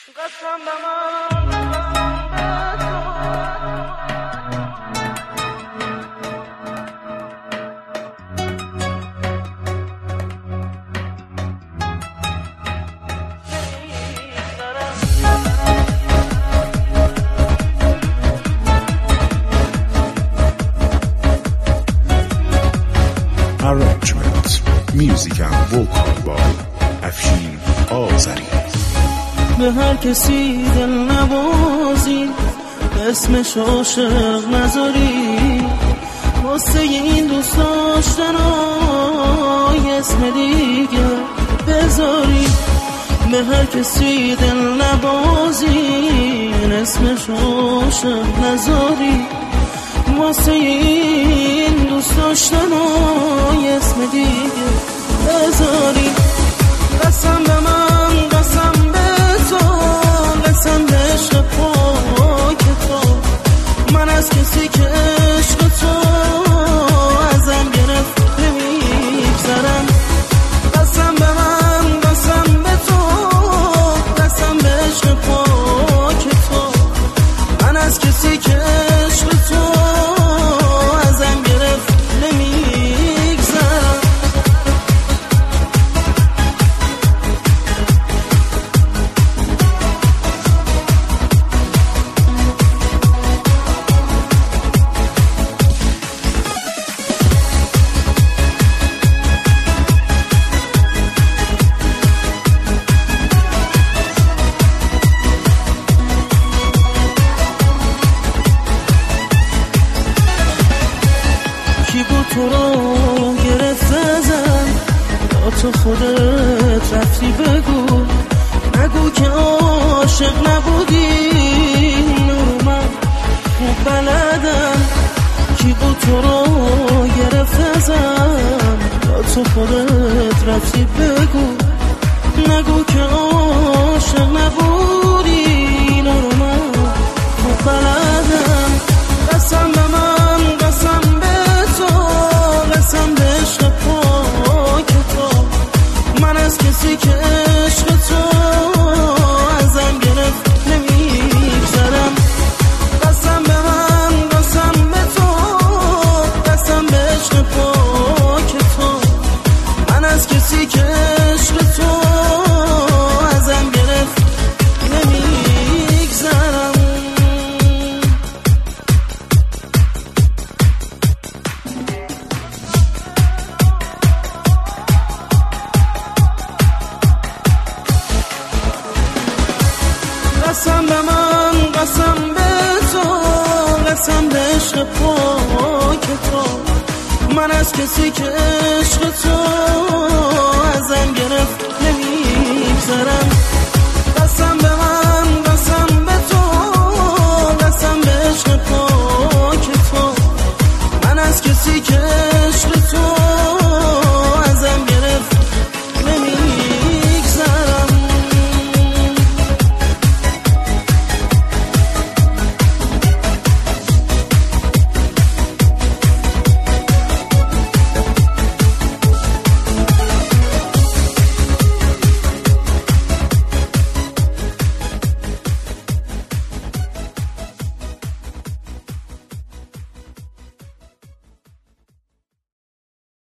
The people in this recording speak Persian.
Arrangement, music and vocal by افشین آذری. به هر کسی دل نبازی، اسمش عاشق نذاری، واسه این دوست داشتنای اسم دیگه بذاری. به هر کسی دل نبازی، اسمش عاشق نذاری، واسه این دوست داشتنای اسم دیگه بذاری. قسم به من، قسم به تو، قسم به عشق پاک تو، من از کسی که عشق تو ازم گرفت نمیگذرم. قسم به من، قسم به تو، قسم به عشق پاک تو، من از کسی که عشق تو ازم گرفت نمیگذرم. تو رو گرفته ازم، یا تو خودت رفتی بگو، نگو که عاشق نبودی. اینو من خوب بلدم، کی بود تو رو گرفته ازم، یا تو خودت رفتی بگو، نگو که عاشق نبودی. اینو من خوب بلدم. قسم به من، قسم قسم به عشق پاک تو، من از کسی که عشق تو ازم گرفت نمیگذرم. قسم به من، قسم به تو، قسم به عشق پاک تو، من از کسی که عشق تو ازم گرفت نمیگذرم. قسم به من، قسم به تو، قسم به عشق پاک تو، من از کسی که عشق تو ازم